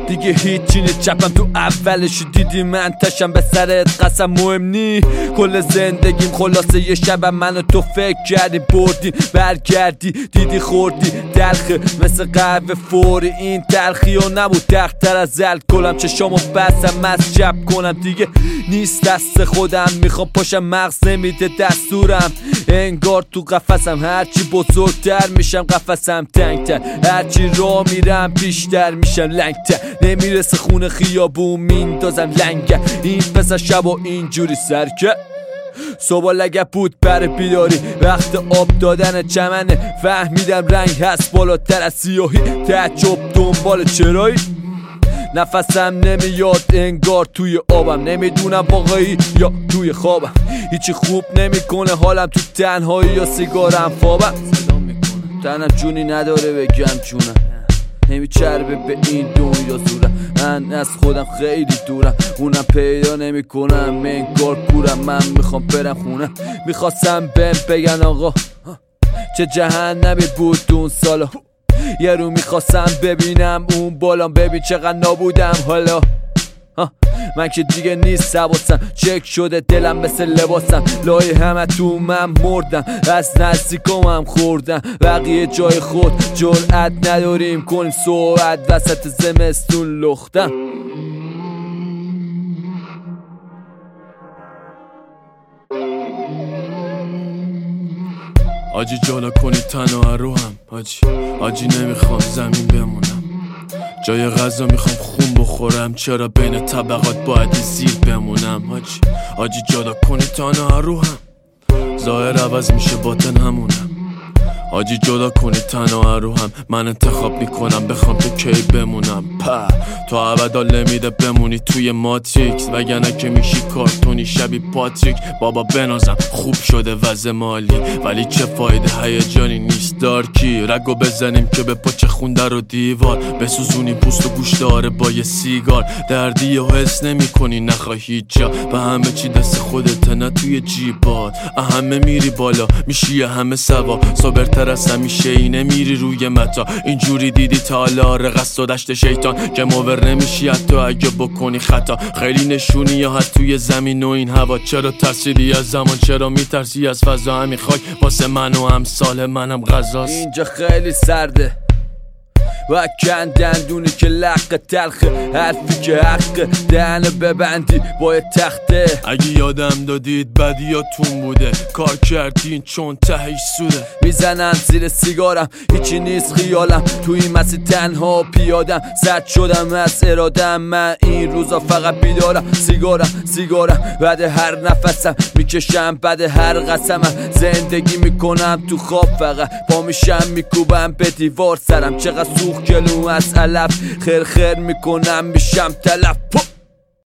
دیگه هیچی نیست چپم تو اولشو دیدی من تشم به سرت قسم مهم نی کل زندگیم خلاصه یه شبم منو تو فکر کردی بردی برگردی دیدی خوردی تلخه مثل قهوه فوری این تلخی و نبود تختر از الکلم چشامو بستم از چپ کنم دیگه نیست دست خودم میخوام پاشم مغز نمیده دستورم انگار تو قفسم هرچی بزرگتر میشم قفسم تنگتر هرچی راه میرم بیشتر میشم لنگتر نمیرسه خونه خیابون میندازم لنگه این پسر شبا اینجوری سرکه صبح لگه بود بر بیداری وقت آب دادن چمنه فهمیدم رنگ هست بالاتر از سیاهی تعجب دنبال چرایی نفسم نمیاد انگار توی آبم نمیدونم واقعی یا توی خوابم هیچی خوب نمیکنه حالم تو تنهایی یا سیگارم فابم تنم جونی نداره بگم جونم نمیچربه به این دنیا زورم من از خودم خیلی دورم اونم پیدا نمی کنم انگار کورم من میخوام برم خونم میخواستم بگن آقا چه جهنمی بود اون سالا یه رو میخواستم ببینم اون بالام ببین چقدر نابودم حالا من که دیگه نیست حواسم چک شده دلم مثل لباسم لای همه تو من مردم از نزدیکام هم خوردم بقیه جای خود جرأت نداریم کنیم صحبت وسط زمستون لختم آجی جالا کنی تنها رو هم آجی نمیخوام زمین بمونم جای غذا میخوام خون بخورم چرا بین طبقات باید زیر بمونم آجی جالا کنی تنها رو هم ظاهر عوض میشه باطن همونم آجی جدا کنی تنها رو هم من انتخاب میکنم بخوام تو کی بمونم تو ابدا نمیده بمونی توی ماتریکس وگرنه که میشی کارتونی شبی پاتریک بابا بنازم خوب شده وضع مالی ولی چه فایده هیجانی نیست دارکی رگو بزنیم که به پاچه خونده رو دیوار بسوزونی پوست و گوش داره با یه سیگار دردی و حس نمی کنی نخواهی جا به همه چی دست خودت نه توی جیبات همه میری بالا میشی همه سوا صبرتر از همیشه اینه میری روی متا اینجوری دیدی تا حالا رقص و دشت شیطان که مور نمیشی حتی اگه بکنی خطا خیلی نشونی یا حتی توی زمین و این هوا چرا ترسیدی از زمان چرا میترسی از فضا همین خاک واسه من و امثال منم غذاست اینجا خیلی سرده و کندندونی که لق تلخه حرفی که حقه دهنه ببندی با تخته اگه یادم دادید بدیاتون بوده کار کردین چون تهش سوده میزنم زیر سیگارم هیچی نیست خیالم توی مسیر تنها پیادم زد شدم از ارادم من این روزا فقط بیدارم سیگارم بعد هر نفسم میکشم بعد هر قسمم زندگی میکنم تو خواب فقط پا میشم میکوبم به دیوار سرم چقدر سوخ گلو از علف خیر میکنم میشم تلف